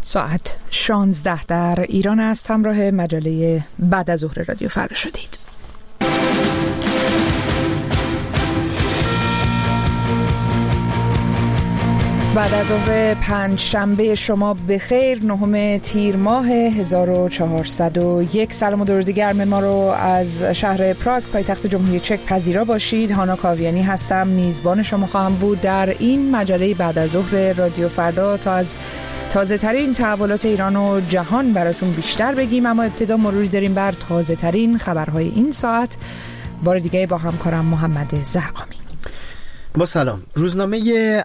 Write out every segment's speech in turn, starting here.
ساعت 16 در ایران است. همراه مجله بعد از ظهر رادیو فردا شدید. بعد از ظهر پنجشنبه شما بخیر، 9 تیر ماه 1401. سلام و درود گرم ما رو از شهر پراگ پایتخت جمهوری چک پذیرا باشید. هانا کاویانی هستم، میزبان شما خواهم بود در این مجله بعد از ظهر رادیو فردا تا از تازه ترین تحولات ایران و جهان براتون بیشتر بگیم. اما ابتدا مروری داریم بر تازه ترین خبرهای این ساعت، بار دیگه با همکارم محمد زرقامی. با سلام. روزنامه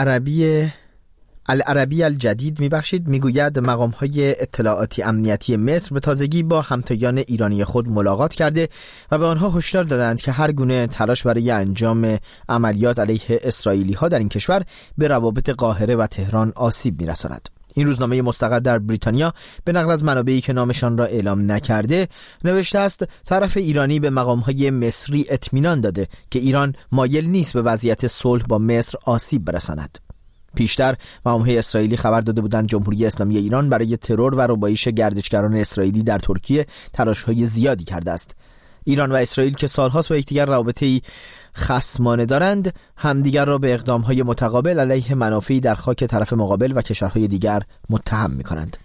العربی الجدید میگوید مقام‌های اطلاعاتی امنیتی مصر به تازگی با همتایان ایرانی خود ملاقات کرده و به آنها هشدار دادند که هر گونه تلاش برای انجام عملیات علیه اسرائیلی‌ها در این کشور به روابط قاهره و تهران آسیب می‌رساند. این روزنامه مستقر در بریتانیا به نقل از منابعی که نامشان را اعلام نکرده نوشته است طرف ایرانی به مقام‌های مصری اطمینان داده که ایران مایل نیست به وضعیت صلح با مصر آسیب برساند. پیشتر مقام‌های اسرائیلی خبر داده بودند جمهوری اسلامی ایران برای ترور و ربایش گردشگران اسرائیلی در ترکیه تلاش‌های زیادی کرده است. ایران و اسرائیل که سال‌هاست با یکدیگر رابطه‌ای خصمانه دارند، همدیگر را به اقدام‌های متقابل علیه منافعی در خاک طرف مقابل و کشورهای دیگر متهم می‌کنند.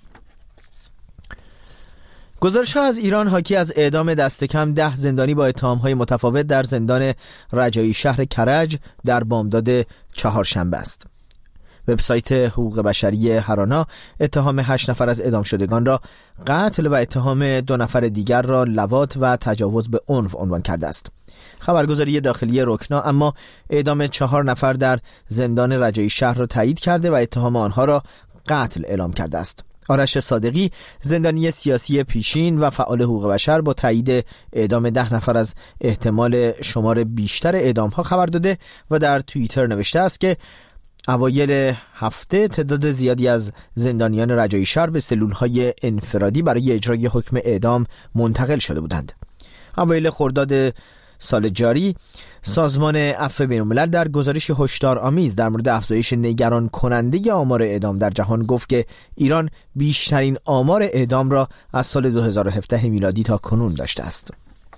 گزارش‌ها از ایران حاکی از اعدام دست کم 10 زندانی با اتهام‌های متفاوت در زندان رجایی شهر کرج در بامداد چهارشنبه است. وبسایت حقوق بشری هرانا اتهام 8 نفر از اعدام شدگان را قتل و اتهام 2 نفر دیگر را لواط و تجاوز به عنف عنوان کرده است. خبرگزاری داخلی رکنا اما اعدام 4 نفر در زندان رجایی شهر را تایید کرده و اتهام آنها را قتل اعلام کرده است. آرش صادقی، زندانی سیاسی پیشین و فعال حقوق بشر، با تایید اعدام 10 نفر از احتمال شمار بیشتر اعدام‌ها خبر داده و در توییتر نوشته است که اوایل هفته تعداد زیادی از زندانیان رجایی شهر به سلول‌های انفرادی برای اجرای حکم اعدام منتقل شده بودند. اوایل خرداد سال جاری سازمان عفو بین‌الملل در گزارشی هشدارآمیز در مورد افزایش نگران کننده آمار اعدام در جهان گفت که ایران بیشترین آمار اعدام را از سال 2017 میلادی تا کنون داشته است.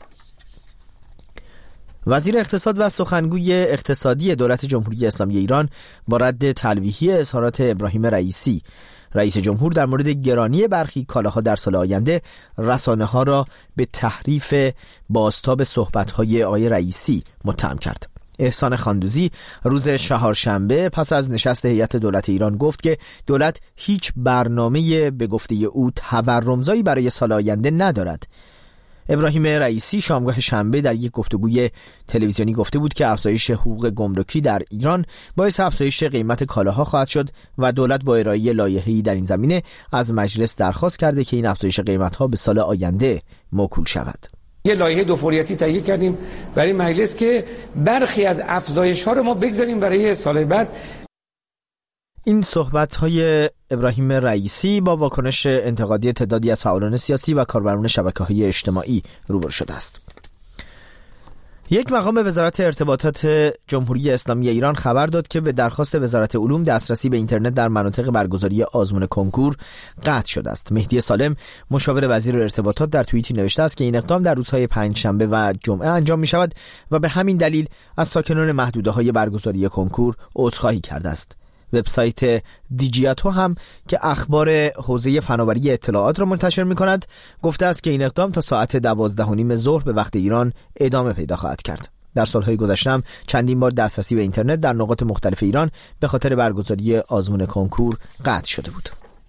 وزیر اقتصاد و سخنگوی اقتصادی دولت جمهوری اسلامی ایران با رد تلویحی اظهارات ابراهیم رئیسی رئیس جمهور در مورد گرانی برخی کالاها در سال آینده، رسانه‌ها را به تحریف بازتاب صحبت‌های آقای رئیسی متهم کرد. احسان خاندوزی روز چهارشنبه پس از نشست هیئت دولت ایران گفت که دولت هیچ برنامه به گفته او تورم‌زایی برای سال آینده ندارد. ابراهیم رئیسی شامگاه شنبه در یک گفتگوی تلویزیونی گفته بود که افزایش حقوق گمرکی در ایران باعث افزایش قیمت کالاها خواهد شد و دولت با ارائه لایحه‌ای در این زمینه از مجلس درخواست کرده که این افزایش قیمت‌ها به سال آینده موکول شود. یه لایحه دو فوریتی تهیه کردیم برای مجلس که برخی از افزایش‌ها رو ما بگذاریم برای سال بعد. این صحبت‌های ابراهیم رئیسی با واکنش انتقادی تعدادی از فعالان سیاسی و کاربران شبکه‌های اجتماعی روبرو شده است. یک مقام وزارت ارتباطات جمهوری اسلامی ایران خبر داد که به درخواست وزارت علوم دسترسی به اینترنت در مناطق برگزاری آزمون کنکور قطع شده است. مهدی سالم، مشاور وزیر ارتباطات، در توییتی نوشته است که این اقدام در روزهای پنجشنبه و جمعه انجام می شود و به همین دلیل از ساکنان محدوده‌های برگزاری کنکور عذرخواهی کرده است. وبسایت دیجیاتو هم که اخبار حوزه فناوری اطلاعات را منتشر می‌کند گفته است که این اقدام تا ساعت 12:30 ظهر به وقت ایران ادامه پیدا خواهد کرد. در سالهای گذشته هم چندین بار دسترسی به اینترنت در نقاط مختلف ایران به خاطر برگزاری آزمون کنکور قطع شده بود.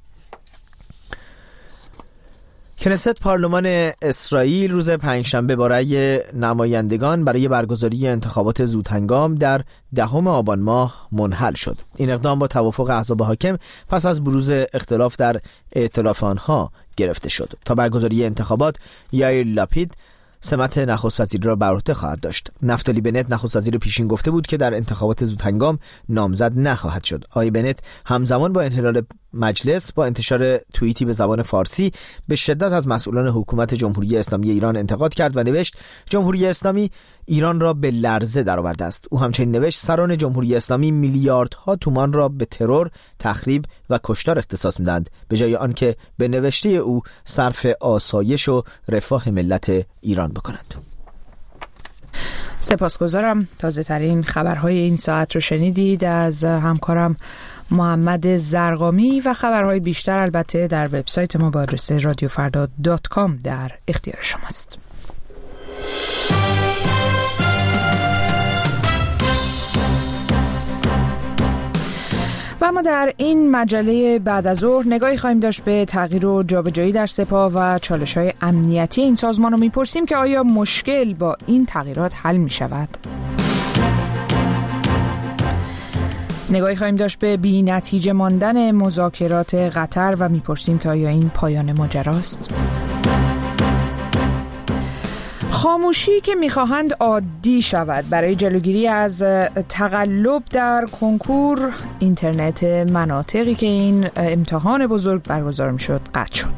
کنست پارلمان اسرائیل روز پنجشنبه با رأی نمایندگان برای برگزاری انتخابات زودهنگام در 10 آبان ماه منحل شد. این اقدام با توافق احزاب حاکم پس از بروز اختلاف در ائتلاف آنها گرفته شد. تا برگزاری انتخابات یائیر لاپید، سمت نخست وزیری را بر عهده خواهد داشت. نفتالی بنت نخست وزیر پیشین گفته بود که در انتخابات زودهنگام نامزد نخواهد شد. آقای بنت همزمان با انحلال مجلس با انتشار توییتی به زبان فارسی به شدت از مسئولان حکومت جمهوری اسلامی ایران انتقاد کرد و نوشت جمهوری اسلامی ایران را به لرزه درآورده است. او همچنین نوشت سران جمهوری اسلامی میلیاردها تومان را به ترور، تخریب و کشتار اختصاص می‌دهند به جای آنکه به نوشته او صرف آسایش و رفاه ملت ایران بکنند. سپاسگزارم. تازه ترین خبرهای این ساعت رو شنیدید از همکارم محمد زرقامی و خبرهای بیشتر البته در وبسایت ما با آدرس radiofrda.com در اختیار شماست. و ما در این مجله بعد از ظهر نگاهی خواهیم داشت به تغییر و جابجایی در سپاه و چالش‌های امنیتی این سازمان رو می‌پرسیم که آیا مشکل با این تغییرات حل می‌شود؟ نگاهی خواهیم داشت به بی‌نتیجه ماندن مذاکرات قطر و می‌پرسیم که آیا این پایان ماجراست؟ خاموشی که می‌خواهند عادی شود برای جلوگیری از تقلب در کنکور اینترنت مناطقی که این امتحان بزرگ برگزار می‌شد قطع شد.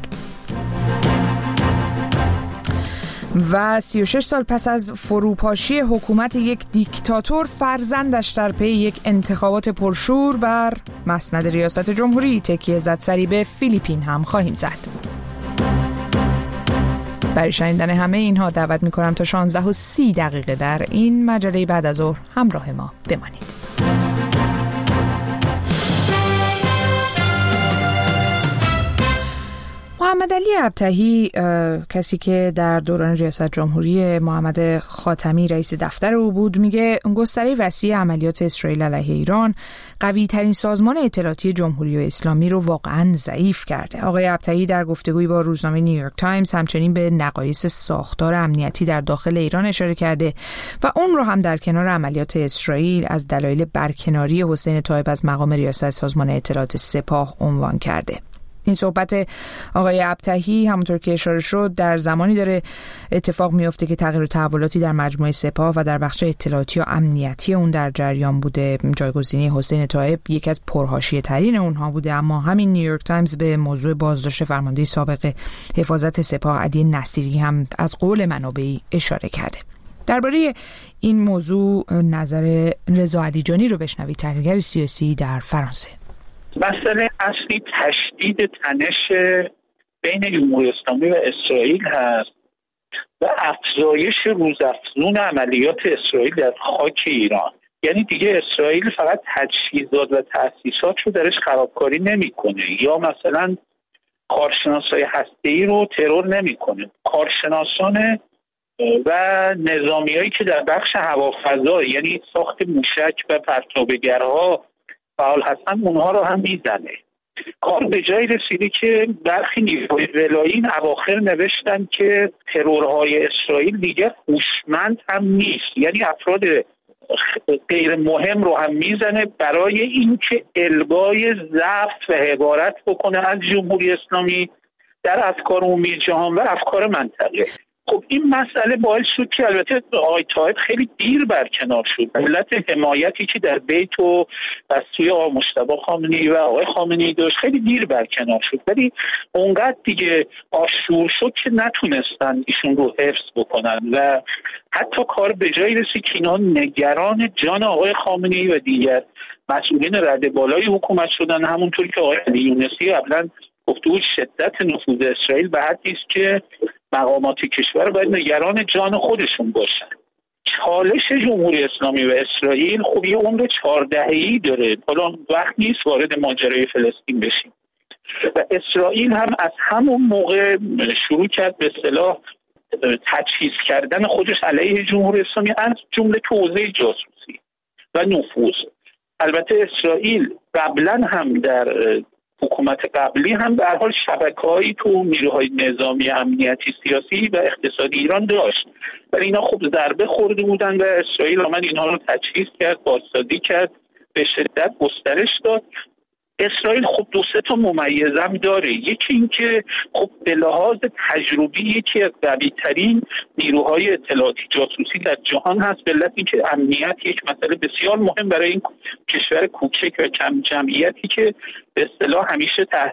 و 36 سال پس از فروپاشی حکومت یک دیکتاتور فرزندش در پی یک انتخابات پرشور بر مسند ریاست جمهوری تکیه زد. سری به فیلیپین هم خواهیم زد. برای شنیدن همه اینها دعوت می‌کنم تا 16:30 در این مجله بعد از ظهر همراه ما بمانید. محمد علی ابطحی، کسی که در دوران ریاست جمهوری محمد خاتمی رئیس دفتر او بود، میگه گستره وسیع عملیات اسرائیل علیه ایران قوی ترین سازمان اطلاعاتی جمهوری اسلامی رو واقعا ضعیف کرده. آقای ابطحی در گفتگویی با روزنامه نیویورک تایمز همچنین به نقایص ساختار امنیتی در داخل ایران اشاره کرده و اون رو هم در کنار عملیات اسرائیل از دلایل برکناری حسین طایب از مقام ریاست سازمان اطلاعات سپاه عنوان کرده. این صحبت آقای ابطحی همونطور که اشاره شد در زمانی داره اتفاق میفته که تغییر و تحولاتی در مجموعه سپاه و در بخش اطلاعاتی و امنیتی اون در جریان بوده. جایگزینی حسین طایب یکی از پرحاشیه ترین اونها بوده، اما همین نیویورک تایمز به موضوع بازداشت فرمانده سابق حفاظت سپاه علی نصیری هم از قول منابعی اشاره کرده. درباره این موضوع نظر رضا علیجانی رو بشنوید، تحلیلگر سیاسی در فرانسه. مسئله اصلی تشدید تنش بین جمهوری اسلامی و اسرائیل هست و افزایش روزافزون عملیات اسرائیل در خاک ایران. یعنی دیگه اسرائیل فقط تجهیزات و تأسیسات رو درش خرابکاری نمیکنه یا مثلا کارشناسای هسته‌ای رو ترور نمیکنه. کارشناسان و نظامیایی که در بخش هوافضا یعنی ساخت موشک و پرتابگرها فعال هستن اونها رو هم میزنه. کار به جایی رسیده که برخی نیروهای ولایی اواخر نوشتن که ترورهای اسرائیل دیگه هوشمند هم نیست، یعنی افراد غیر مهم رو هم میزنه برای اینکه الغای ضعف و حقارت بکنه از جمهوری اسلامی در افکار عمومی جهان و افکار منطقه. خب این مسئله باعث شد که البته آقای طایب خیلی دیر برکنار شد. علت حمایتی که در بیت و از سوی آقای مجتبی خامنه‌ای و آقای خامنه‌ای داشت خیلی دیر برکنار شد، ولی اونقدر دیگه آشور شد که نتونستن ایشون رو حفظ بکنن و حتی کار به جایی رسید که اینا نگران جان آقای خامنه‌ای و دیگر مسئولین رده بالای حکومت شدن، همونطور که آقای علی یونسی قبلا گفته بود شدت نفوذ اسرائیل به حدی است که مقامات کشور باید نگران جان خودشون باشن. چالش جمهوری اسلامی و اسرائیل خب یه عمر 4 دهه‌ای داره، حالا وقت نیست وارد ماجرای فلسطین بشیم و اسرائیل هم از همون موقع شروع کرد به اصطلاح تجهیز کردن خودش علیه جمهوری اسلامی از جمله تو حوزه جاسوسی و نفوذ. البته اسرائیل قبلا هم در حکومت قبلی هم به هر حال شبکه‌هایی تو نیروهای نظامی، امنیتی، سیاسی و اقتصادی ایران داشت، ولی اینا خب ضربه خورده بودن و اسرائیل آمد اینها رو تجهیز کرد، بازسازی کرد، به شدت گسترش داد اسرائیل خب 2-3 تا ممیزم داره. یکی این که خب به لحاظ تجربی یکی از قوی‌ترین نیروهای اطلاعاتی جاسوسی در جهان هست، به علت اینکه امنیت یک مسئله بسیار مهم برای این کشور کوچک و کم جمعیتی که به اصطلاح همیشه تحت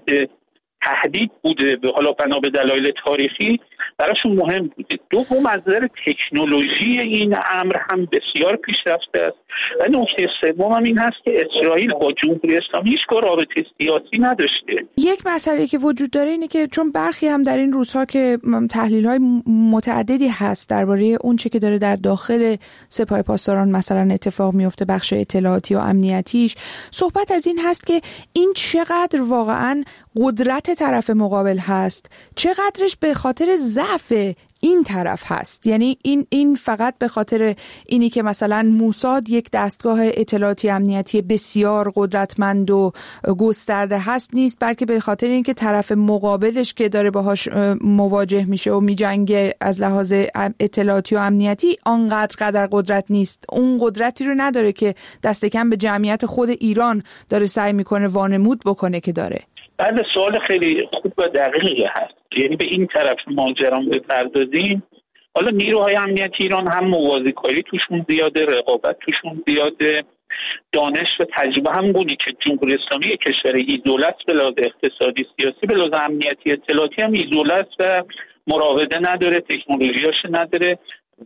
تهدید بوده، به حالا بنا به دلایل تاریخی براشون مهم بوده. دوم از نظر تکنولوژی این امر هم بسیار پیشرفته است. و نکته سوم هم این هست که اسرائیل با جمهوری اسلامی هیچگاه رابطه سیاسی نداشته. یک مسئله که وجود داره اینه که چون برخی هم در این روزها که تحلیل‌های متعددی هست درباره اون چه که داره در داخل سپاه پاسداران مثلا اتفاق میفته، بخش اطلاعاتی و امنیتیش، صحبت از این هست که این چقدر واقعاً قدرت طرف مقابل هست، چقدرش به خاطر ضعف این طرف هست. یعنی این فقط به خاطر اینی که مثلا موساد یک دستگاه اطلاعاتی امنیتی بسیار قدرتمند و گسترده هست نیست، بلکه به خاطر اینکه طرف مقابلش که داره باهاش مواجه میشه و میجنگه از لحاظ اطلاعاتی و امنیتی آنقدر قدرت نیست، اون قدرتی رو نداره که دست کم به جمعیت خود ایران داره سعی میکنه وانمود بکنه که داره. بله، سوال خیلی خوب و دقیقی هست. یعنی به این طرف ماجرام بپردازیم، حالا نیروهای امنیتی ایران هم موازیکاری توشون زیاده، رقابت توشون زیاده، دانش و تجربه هم گونی که جمهوری اسلامی یک کشور ایزوله است به لحاظ اقتصادی سیاسی، به لحاظ امنیتی اطلاعاتی هم ایزوله است و مراوده نداره، تکنولوژیاش نداره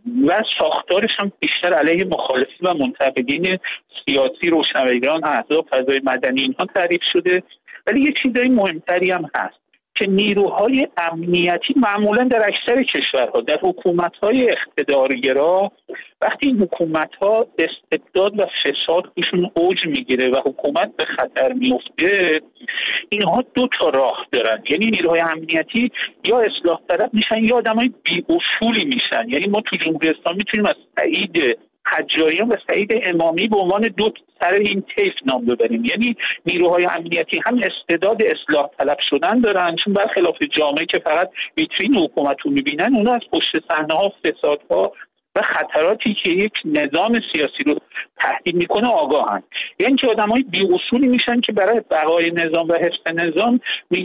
و ساختارش هم بیشتر علیه مخالفین و منتقدین سیاسی، روشنفکران، احزاب، فضای مدنی اینها تعریف شده. ولی یک چیزای مهمتری هم هست که نیروهای امنیتی معمولا در اکثر کشورها، در حکومت‌های اقتدارگرا، وقتی این حکومت‌ها استبداد و فساد توشون اوج میگیره و حکومت به خطر میفته، اینها 2 تا راه دارن. یعنی نیروهای امنیتی یا اصلاح طلب میشن یا آدمای بی اصولی میشن. یعنی ما تو جمهوری اسلامی میتونیم از سعید حجاریان و سعید امامی به عنوان 2 سر این طیف نام ببریم. یعنی نیروهای امنیتی هم استعداد اصلاح طلب شدن دارن، چون برخلاف جامعه که فقط ویترین حکومت رو میبینن، اونا از پشت صحنه ها، فسادها و خطراتی که یک نظام سیاسی رو تهدید میکنه آگاهن. یعنی که آدمای بی اصولی میشن که برای بقای نظام و حفظ نظام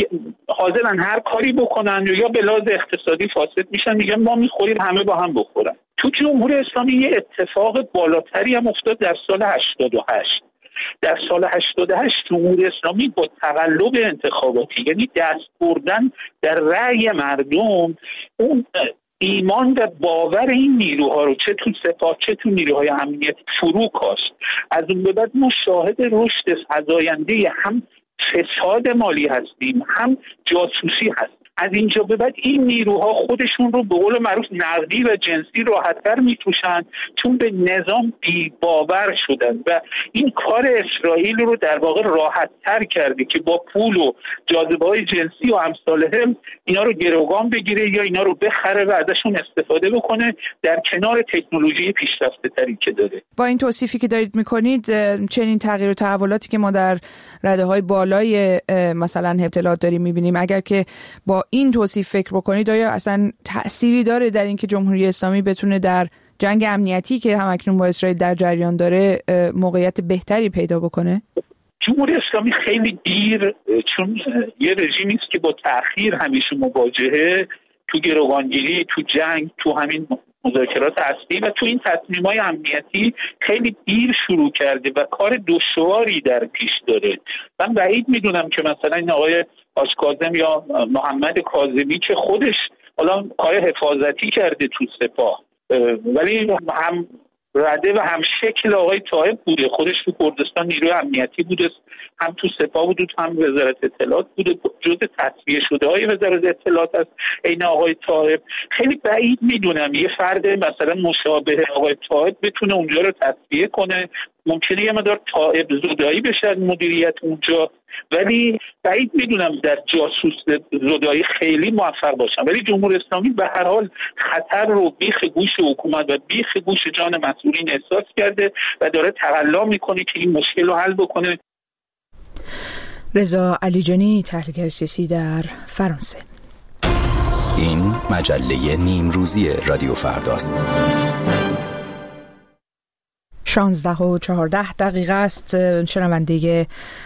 حاضرن هر کاری بکنن، یا به لحاظ اقتصادی فاسد میشن، میگن ما میخوریم همه با هم بخورن. تو جمهوری اسلامی یه اتفاق بالاتری هم افتاد در سال 88. در سال 88 جمهوری اسلامی با تقلب انتخاباتی، یعنی دست بردن در رأی مردم، اون ایمان و باور این نیروها رو چه تو سپاه چه تو نیروهای امنیت فرو کاشت. از اون به بعد ما شاهد رشد فزاینده هم فساد مالی هستیم، هم جاسوسی هستیم. از اینجا به بعد این نیروها خودشون رو به قول معروف نقدی و جنسی راحت‌تر می‌فروشن، چون به نظام بی‌باور شدن و این کار اسرائیل رو در واقع راحت‌تر کرده که با پول و جاذبه‌های جنسی و امثالهم اینا رو گروگان بگیره یا اینا رو بخره و ازشون استفاده بکنه، در کنار تکنولوژی پیشرفته‌تری که داره. با این توصیفی که دارید می‌کنید، چنین تغییر و تحولاتی که ما در رده‌های بالای مثلا اطلاعات داریم می‌بینیم، اگر که با این توصیف فکر بکنید، آیا اصلا تأثیری داره در اینکه جمهوری اسلامی بتونه در جنگ امنیتی که همکنون با اسرائیل در جریان داره موقعیت بهتری پیدا بکنه؟ جمهوری اسلامی خیلی دیر، چون یه رژیمی است که با تأخیر همیشه مواجهه، تو گروگانگیری، تو جنگ، تو همین مذاکرات اصلی و تو این تصمیم‌های امنیتی خیلی دیر شروع کرده و کار دشواری در پیش داره. من بعید میدونم که مثلا این آقای آشکازم یا محمد کاظمی که خودش حالا کار حفاظتی کرده تو سپاه، ولی هم رده و هم شکل آقای طائب بوده، خودش تو کردستان نیروی امنیتی بوده، هم تو سپاه بوده، هم وزارت اطلاعات بوده، جزء تصفیه شده های وزارت اطلاعات است این آقای طائب. خیلی بعید میدونم یه فرد مثلا مشابه آقای طائب بتونه اونجا رو تصفیه کنه. ممکنه یه مقدار طائب زدایی بشه مدیریت اونجا، ولی بعید میدونم در جاسوس زدایی خیلی موفق باشن. ولی جمهوری اسلامی به هر حال خطر رو بیخ گوش حکومت و بیخ گوش جان مسئولین احساس کرده و داره تقلا میکنه که این مشکل رو حل بکنه. رضا علیجانی، تحلیلگر سیاسی در فرانسه. این مجله نیمروزی رادیو فرداست. 16:14 است. شنونده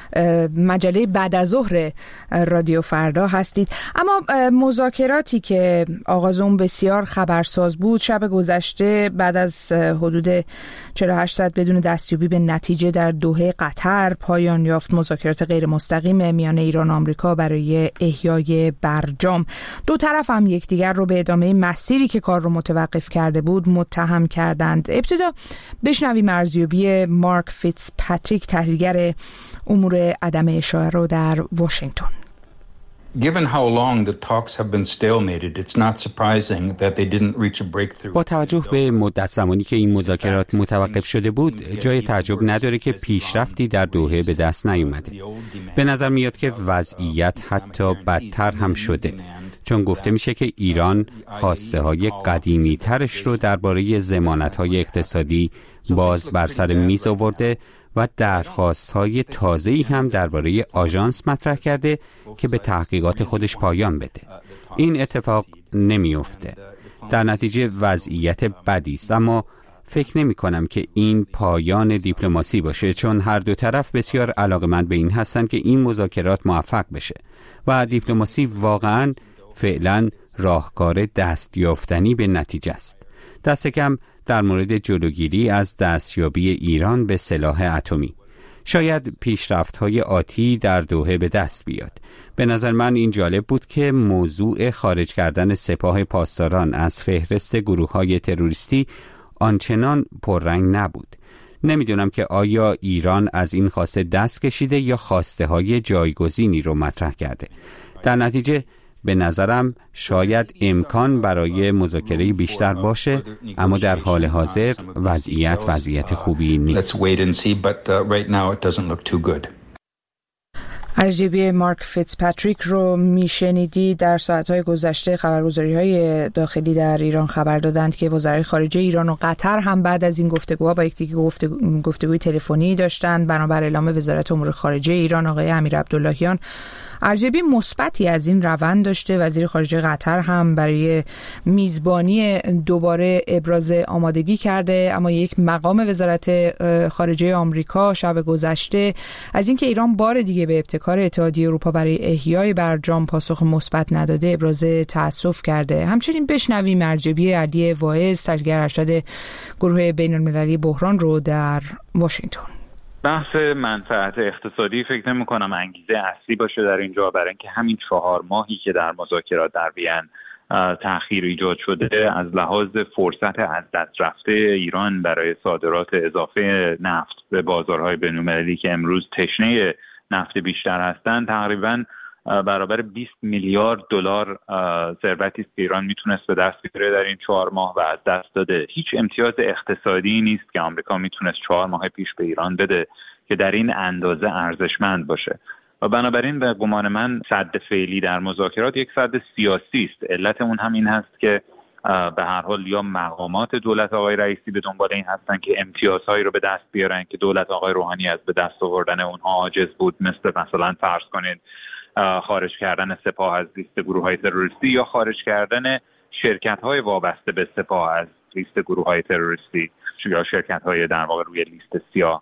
مجله بعد از ظهر رادیو فردا هستید. اما مذاکراتی که آغاز اون بسیار خبرساز بود، شب گذشته بعد از حدود 48 ساعت بدون دستیابی به نتیجه در دوحه قطر پایان یافت. مذاکرات غیر مستقیم میان ایران و آمریکا برای احیای برجام. دو طرف هم یکدیگر رو به ادامه مسیری که کار رو متوقف کرده بود متهم کردند. ابتدا بشنویم ارزیابی مارک فیتزپاتریک، تحلیلگر امور عدم اشاعه رو در واشنگتن. Given how long the talks have been stalemated, it's not surprising that they didn't reach a breakthrough. با توجه به مدت زمانی که این مذاکرات متوقف شده بود، جای تعجب نداره که پیشرفتی در دوحه به دست نیومده. به نظر میاد که وضعیت حتی بدتر هم شده، چون گفته میشه که ایران خواسته های قدیمی ترش رو درباره ضمانت های اقتصادی باز بر سر میز آورده و درخواست‌های تازه‌ای هم درباره آژانس مطرح کرده که به تحقیقات خودش پایان بده. این اتفاق نمی‌افته. در نتیجه وضعیت بدی است، اما فکر نمی‌کنم که این پایان دیپلماسی باشه، چون هر دو طرف بسیار علاقه‌مند به این هستند که این مذاکرات موفق بشه و دیپلماسی واقعاً فعلاً راهکار دستیافتنی به نتیجه است. دست کم در مورد جلوگیری از دستیابی ایران به سلاح اتمی. شاید پیشرفت‌های آتی در دوحه به دست بیاد. به نظر من این جالب بود که موضوع خارج کردن سپاه پاسداران از فهرست گروه‌های تروریستی آنچنان پررنگ نبود. نمیدونم که آیا ایران از این خواسته دست کشیده یا خواسته‌های جایگزینی رو مطرح کرده. در نتیجه به نظرم شاید امکان برای مذاکره بیشتر باشه، اما در حال حاضر وضعیت خوبی نیست. ارزیابی مارک فیتزپاتریک رو میشنیدی. در ساعت‌های گذشته خبرگزاری‌های داخلی در ایران خبر دادند که وزرای خارجه ایران و قطر هم بعد از این گفتگوها با یکدیگه گفتگوی تلفنی داشتند. بنابر اعلام وزارت امور خارجه ایران آقای امیر عبداللهیان ارزیابی مثبتی از این روند داشته. وزیر خارجه قطر هم برای میزبانی دوباره ابراز آمادگی کرده، اما یک مقام وزارت خارجه آمریکا شب گذشته از اینکه ایران بار دیگه به ابتکار اتحادیه اروپا برای احیای برجام پاسخ مثبت نداده ابراز تأسف کرده. همچنین بشنویم ارزیابی علی واعظ، تحلیلگر ارشد گروه بین‌المللی بحران رو در واشنگتن. بحث منفعت اقتصادی فکر نمی‌کنم انگیزه اصلی باشه در اینجا، برای اینکه همین 4 ماهی که در مذاکرات در وین تأخیر ایجاد شده از لحاظ فرصت از دست رفته ایران برای صادرات اضافه نفت به بازارهای بین‌المللی که امروز تشنه نفت بیشتر هستند تقریباً برابر 20 میلیارد دلار ثروتی است که ایران میتونست به دست بیاره در این 4 ماه و از دست داده. هیچ امتیاز اقتصادی نیست که آمریکا میتونست 4 ماه پیش به ایران بده که در این اندازه ارزشمند باشه و بنابراین به گمان من سد فعلی در مذاکرات یک سد سیاسی است. علت اون هم این هست که به هر حال یا مقامات دولت آقای رئیسی به دنبال این هستن که امتیازهایی رو به دست بیارن که دولت آقای روحانی از به دست آوردن اونها عاجز بود، مثلا فرض کنید خارج کردن سپاه از لیست گروه‌های تروریستی یا خارج کردن شرکت‌های وابسته به سپاه از لیست گروه‌های تروریستی یا شرکت‌های در واقع روی لیست سیاه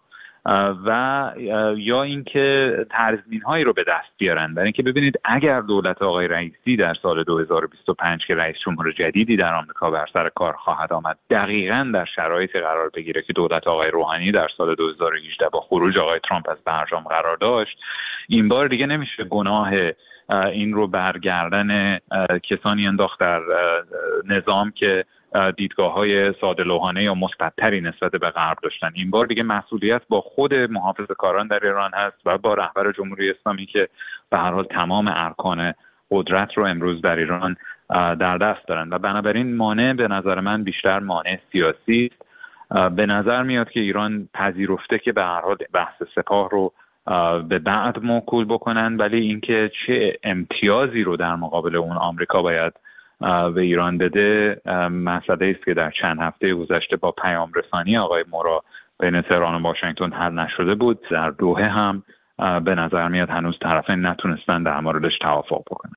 و یا اینکه تضمین‌هایی رو به دست بیارن. برای اینکه ببینید اگر دولت آقای رئیسی در سال 2025 که رئیس جمهور جدیدی در آمریکا بر سر کار خواهد آمد دقیقاً در شرایطی قرار بگیره که دولت آقای روحانی در سال 2018 با خروج آقای ترامپ از برجام قرار داشت، این بار دیگه نمیشه گناه این رو برگردن کسانی انداخت در نظام که دیدگاه‌های ساده‌لوحانه یا مثبت‌تری نسبت به غرب داشتن. این بار دیگه مسئولیت با خود محافظه‌کاران در ایران هست و با رهبر جمهوری اسلامی که به هر حال تمام ارکان قدرت رو امروز در ایران در دست دارن و بنابراین مانع به نظر من بیشتر مانع سیاسی است. به نظر میاد که ایران پذیرفته که به هر حال بحث سپاه رو به بعد موکول بکنن، ولی اینکه چه امتیازی رو در مقابل اون آمریکا باید به ایران بده مسئله است که در چند هفته گذشته با پیام رسانی آقای مورا بین تهران و واشنگتن حل نشده بود. در دوحه هم به نظر میاد هنوز طرفین نتونستن در موردش توافق بکنن.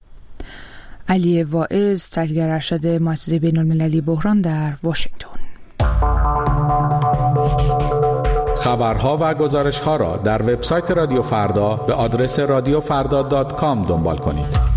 علی واعظ، تحلیلگر ارشد مؤسسه بین‌المللی بحران در واشنگتن. خبرها و گزارش‌ها را در وبسایت رادیو فردا به آدرس radiofarda.com دنبال کنید.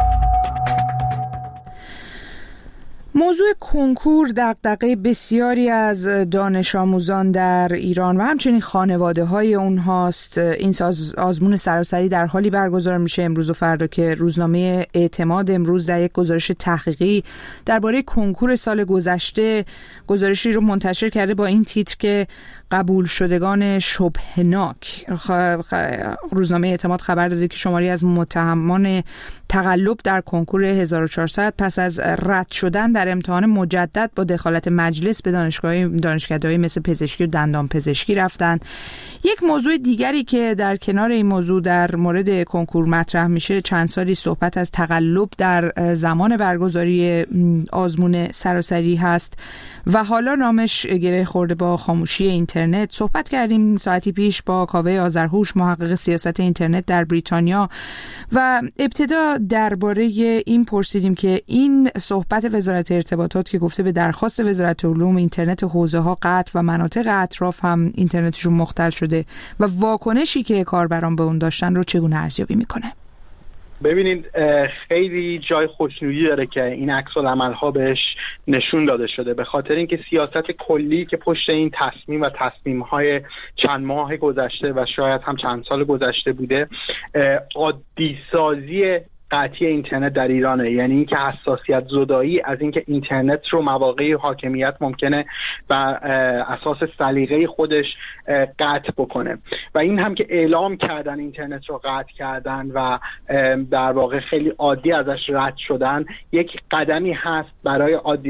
موضوع کنکور دغدغه بسیاری از دانش آموزان در ایران و همچنین خانواده‌های اونهاست. این آزمون سراسری در حالی برگزار میشه امروز و فردا که روزنامه اعتماد امروز در یک گزارش تحقیقی درباره کنکور سال گذشته گزارشی رو منتشر کرده با این تیتر که قبول شدگان شبهناک. روزنامه اعتماد خبر داده که شماری از متهمان تقلب در کنکور 1400 پس از رد شدن در امتحان مجدد با دخالت مجلس به دانشکده‌های مثل پزشکی و دندان پزشکی رفتند. یک موضوع دیگری که در کنار این موضوع در مورد کنکور مطرح میشه، چند سالی صحبت از تقلب در زمان برگزاری آزمون سراسری هست و حالا نامش گره خورده با خاموشی اینترنت. صحبت کردیم ساعتی پیش با کاوه آذرهوش، محقق سیاست اینترنت در بریتانیا، و ابتدا درباره این پرسیدیم که این صحبت وزارت ارتباطات که گفته به درخواست وزارت علوم اینترنت حوزه‌ها قطع و مناطق اطراف هم اینترنتشون مختل شده و واکنشی که کاربران به اون داشتن رو چگونه ارزیابی میکنه؟ ببینید، خیلی جای خوشنودی داره که این عکس‌العمل‌ها بهش نشون داده شده، به خاطر اینکه سیاست کلی که پشت این تصمیم و تصمیم‌های چند ماه گذشته و شاید هم چند سال گذشته بوده، عادی سازی قطعی اینترنت در ایرانه. یعنی اینکه حساسیت زدایی از اینکه اینترنت رو مواقع حاکمیت ممکنه و اساس سلیقه خودش قطع بکنه و این هم که اعلام کردن اینترنت رو قطع کردن و در واقع خیلی عادی ازش رد شدن، یک قدمی هست برای عادی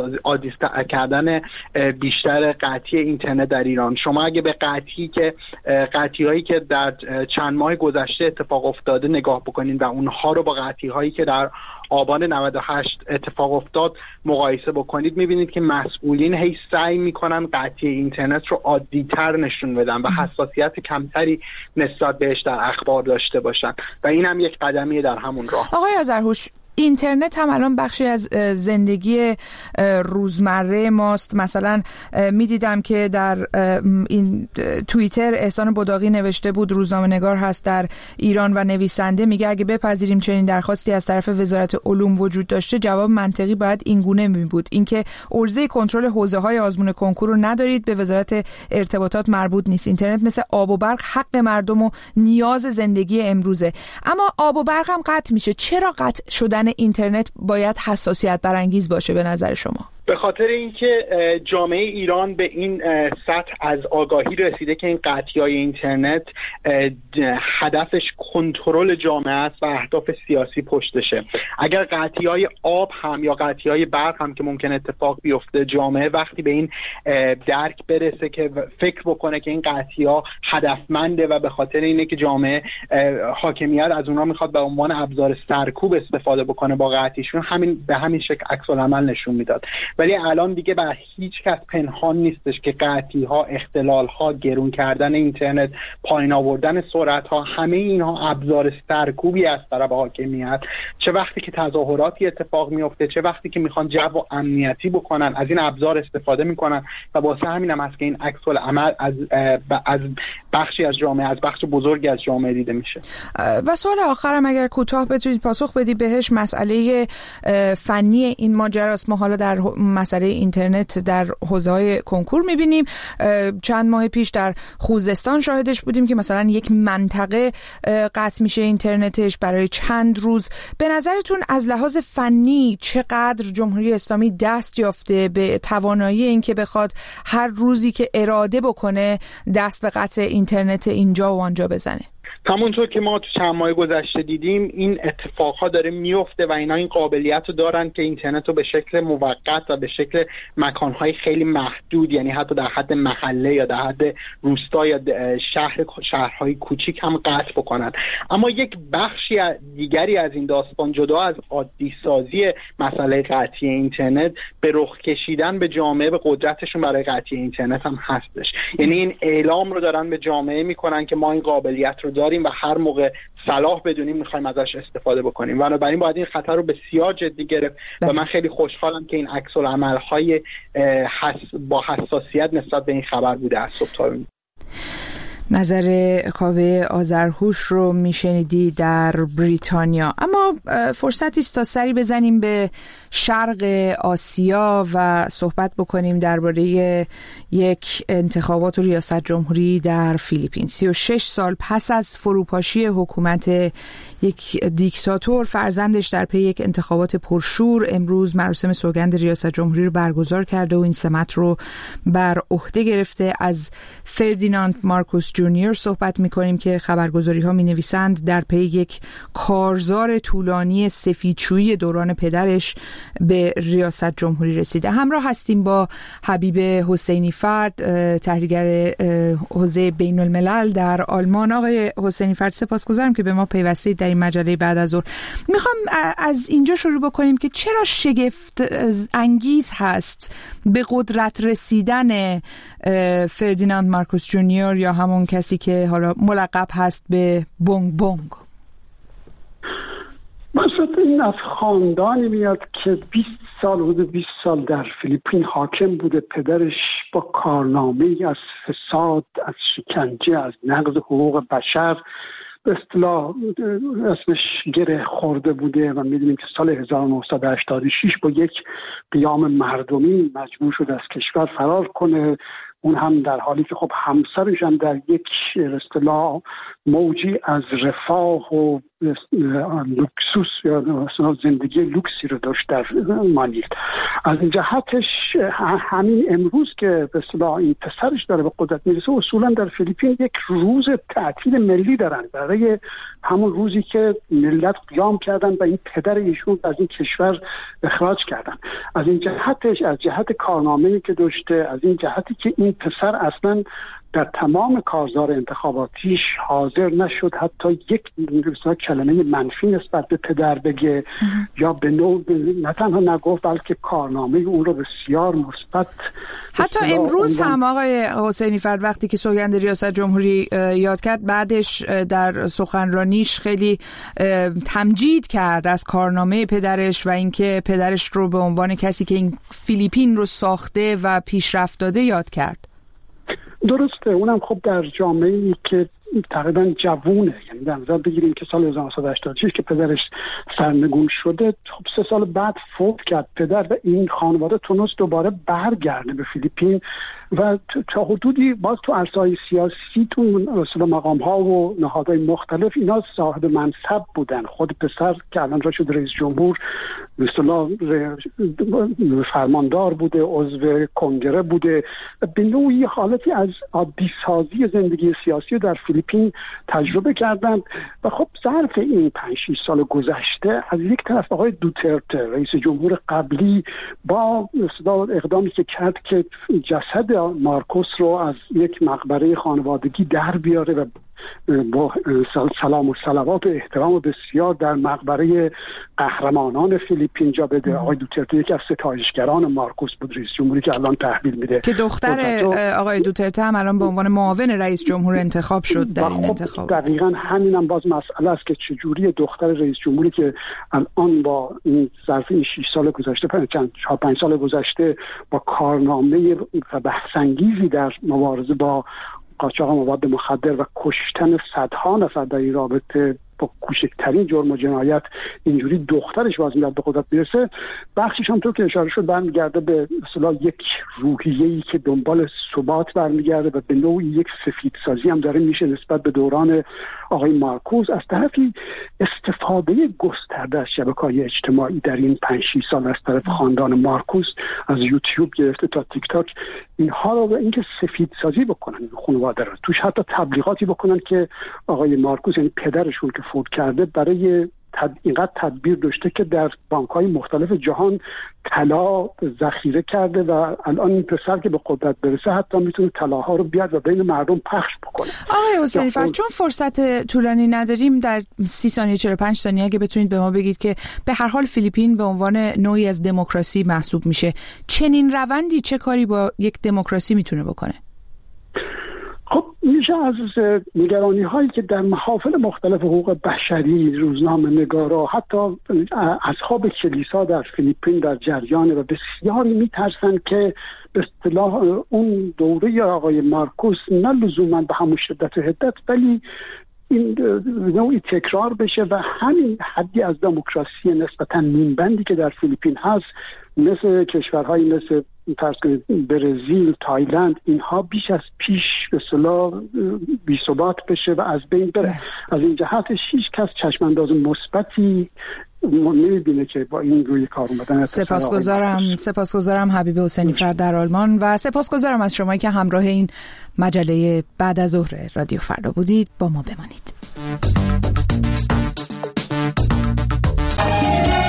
کردن بیشتر قطعی اینترنت در ایران. شما اگه به قطعی‌هایی که در چند ماه گذشته اتفاق افتاده نگاه بکنین و اونها رو با قطعی‌هایی که در آبان 98 اتفاق افتاد مقایسه بکنید، میبینید که مسئولین هی سعی میکنن قطعی اینترنت رو عادی‌تر نشون بدن و حساسیت کمتری نسبت بهش در اخبار داشته باشن و این هم یک قدمیه در همون راه. آقای آذرهوش، اینترنت هم الان بخشی از زندگی روزمره ماست. مثلا میدیدم که در این توییتر احسان بوداقی نوشته بود، روزنامه‌نگار هست در ایران و نویسنده، میگه اگه بپذیریم چنین درخواستی از طرف وزارت علوم وجود داشته، جواب منطقی باید این گونه می بود: اینکه عرضه کنترل حوزه‌های آزمون کنکور رو ندارید، به وزارت ارتباطات مربوط نیست. اینترنت مثل آب و برق حق مردم و نیاز زندگی امروزه. اما آب و برق هم قطع میشه. چرا قطع شدن اینترنت باید حساسیت برانگیز باشه به نظر شما؟ به خاطر اینکه جامعه ایران به این سطح از آگاهی رسیده که این قطعی‌های اینترنت هدفش کنترل جامعه است و اهداف سیاسی پشتشه. اگر قطعی‌های آب هم یا قطعی‌های برق هم که ممکن اتفاق بیفته، جامعه وقتی به این درک برسه که فکر بکنه که این قطعی‌ها هدفمنده و به خاطر اینه که جامعه حاکمیت از اونها میخواد به عنوان ابزار سرکوب استفاده بکنه با قطعیشون، به همین شکل عکس‌العمل نشون میداد. ولی الان دیگه بر هیچ کس پنهان نیستش که قطعی‌ها، اختلال‌ها، گرون کردن اینترنت، پایین آوردن سرعت‌ها، همه اینها ابزار سرکوبی از طرف حاکمیت، چه وقتی که تظاهراتی اتفاق میفته، چه وقتی که میخوان جو امنیتی بکنن، از این ابزار استفاده میکنن و واسه همین هم هست که این عکس‌العمل از بخشی از جامعه، از بخش بزرگی از جامعه دیده میشه. و سوال آخرم اگر کوتاه بتونید پاسخ بدی بهش، مسئله فنی این ماجراست. ما حالا در مسئله اینترنت در حوزه‌های کنکور می‌بینیم. چند ماه پیش در خوزستان شاهدش بودیم که مثلا یک منطقه قطع میشه اینترنتش برای چند روز. به نظرتون از لحاظ فنی چقدر جمهوری اسلامی دست یافته به توانایی اینکه بخواد هر روزی که اراده بکنه دست به قطع اینترنت اینجا و آنجا بزنه؟ همونطور که ما تو چند ماه گذشته دیدیم، این اتفاقها داره میفته و اینا این قابلیت رو دارن که اینترنت رو به شکل موقت و به شکل مکانهای خیلی محدود، یعنی حتی در حد محله یا در حد روستا یا شهرهای کوچیک هم قطع بکنن. اما یک بخشی دیگری از این داستان، جدا از عادی سازی مسئله قطعی اینترنت، به رخ کشیدن به جامعه به قدرتشون برای قطعی اینترنت هم هستش. یعنی این اعلام رو دارن به جامعه میکنن که ما این قابلیت رو داریم و هر موقع صلاح بدونیم میخوایم ازش استفاده بکنیم. بنابراین باید این خطر رو بسیار جدی گرفت و من خیلی خوشحالم که این عکس‌العمل‌های با حساسیت نسبت به این خبر بوده از صبح تا نظر کاوه آذرهوش رو میشنیدی در بریتانیا. اما فرصتی است تا سری بزنیم به شرق آسیا و صحبت بکنیم درباره یک انتخابات و ریاست جمهوری در فیلیپین. 36 سال پس از فروپاشی حکومت یک دیکتاتور، فرزندش در پی یک انتخابات پرشور امروز مراسم سوگند ریاست جمهوری رو برگزار کرده و این سمت رو بر عهده گرفته. از فردیناند مارکوس جونیور صحبت می‌کنیم که خبرگزاری‌ها می‌نویسند در پی یک کارزار طولانی سفیدشویی دوران پدرش به ریاست جمهوری رسیده. همراه هستیم با حبیب حسینی فرد، تحلیلگر حوزه بین الملل در آلمان. آقای حسینی فرد، سپاسگزارم که به ما پیوستید در این مجله بعد از ظهر. میخوام از اینجا شروع بکنیم که چرا شگفت انگیز هست به قدرت رسیدن فردیناند مارکوس جونیور یا همون کسی که حالا ملقب هست به بونگ بونگ. مثلا این از خاندانی میاد که 20 سال در فیلیپین حاکم بوده. پدرش با کارنامه از فساد، از شکنجه، از نقض حقوق بشر به اصطلاح اسمش گره خورده بوده و میدونیم که سال 1986 با یک قیام مردمی مجبور شد از کشور فرار کنه، اون هم در حالی که خب همسرش هم در یک اصطلاح موجی از رفاه و لوکسوس یا زندگی لوکسی رو داشت در مانیل. از این جهتش همین امروز که به اصطلاح این پسرش داره به قدرت میرسه، اصولا در فیلیپین یک روز تعطیل ملی دارن برای همون روزی که ملت قیام کردن و این پدر ایشون از این کشور اخراج کردن. از این جهتش، از جهت کارنامه‌ای که داشته، از این جهتی که این پسر اصلا در تمام کارزار انتخاباتیش حاضر نشد حتی یک کلمه منفی نسبت به پدر بگه یا به نوع نه تنها نگفت بلکه کارنامه اون رو بسیار مثبت. حتی امروز هم آقای حسینی فرد وقتی که سوگند ریاست جمهوری یاد کرد، بعدش در سخنرانیش خیلی تمجید کرد از کارنامه پدرش و اینکه پدرش رو به عنوان کسی که این فیلیپین رو ساخته و پیشرفت داده یاد کرد. درسته، اونم خب در جامعه‌ای که تقریبا جوونه، یعنی در نظر بگیریم که سال 1986 که پدرش سرنگون شده، خب 3 سال بعد فوت کرد پدر و این خانواده تونست دوباره برگرده به فیلیپین و تا حدودی باز تو عرصه‌های سیاسی تو مثلا مقام‌ها و نهادهای مختلف اینا صاحب منصب بودن. خود پسر که الان را شد رئیس جمهور مثلا فرماندار بوده، عضو کنگره بوده، به نوعی حالتی از عادی سازی زندگی سیاسی در فیلیپین تجربه کردند و خب ظرف این 5-6 سال گذشته از یک طرف آقای دوترته رئیس جمهور قبلی با اقدامی که کرد که جسد مارکوس رو از یک مقبره خانوادگی در بیاره و با سلام و صلوات و احترام بسیار در مقبره قهرمانان فیلیپین جا بده. آقای دوترته یکی از ستایشگران مارکوس بود، رئیس جمهوری که الان تحویل میده، که دختر آقای دوترته هم الان به عنوان معاون رئیس جمهور انتخاب شد در این انتخاب. دقیقاً همینم باز مسئله است که چجوری دختر رئیس جمهوری که الان با این ظرف این 6 سال گذشته 4-5 سال گذشته با کارنامه و بحث‌انگیزی در مبارزه با قاچاق مواد مخدر و کشتن صدها نفر در این رابطه با کوچکترین جرم و جنایت اینجوری دخترش باز میاد به قدرت برسه، بخشش هم تو که اشاره شد برمیگرده به اصطلاح یک روحیه‌ای که دنبال ثبات برمیگرده و به نوعی یک سفیدسازی هم داره میشه نسبت به دوران آقای مارکوس. از طرفی استفاده گسترده از شبکه‌های اجتماعی در این 5-6 سال از طرف خاندان مارکوس، از یوتیوب گرفته تا تیک تاک، اینها رو به اینکه سفیدسازی بکنن خانواده رو، توش حتی تبلیغاتی بکنن که آقای مارکوس یعنی پدرشون که فوت کرده برای اینقدر تدبیر داشته که در بانک‌های مختلف جهان طلا ذخیره کرده و الان این پسر که به قدرت برسه حتی میتونه طلاها رو بیاد و بین مردم پخش بکنه. آقای حسینی فرد، چون فرصت طولانی نداریم، در 30 ثانیه 45 ثانیه اگه بتونید به ما بگید که به هر حال فیلیپین به عنوان نوعی از دموکراسی محسوب میشه، چنین روندی چه کاری با یک دموکراسی میتونه بکنه؟ خب میشه از نگرانی هایی که در محافل مختلف حقوق بشری، روزنامه نگارا، حتی اصحاب کلیسا در فیلیپین در جریان و بسیاری میترسن که به اصطلاح اون دوره آقای مارکوس نه لزوما به همون شدت و حدت ولی این نوعی تکرار بشه و همین حدی از دموکراسی نسبتا نیمبندی که در فیلیپین هست مثل کشورهایی مثل فرض کنید برزیل، تایلند، اینها بیش از پیش به اصطلاح بی‌ثبات بشه و از بین بره. از این جهت هیچ کس چشمانداز مثبتی نمی‌بینه که با این روی کار اومدن. سپاسگزارم حبیب حسینی فرد در آلمان و سپاسگزارم از شما که همراه این مجله بعد از ظهر رادیو فردا بودید. با ما بمانید.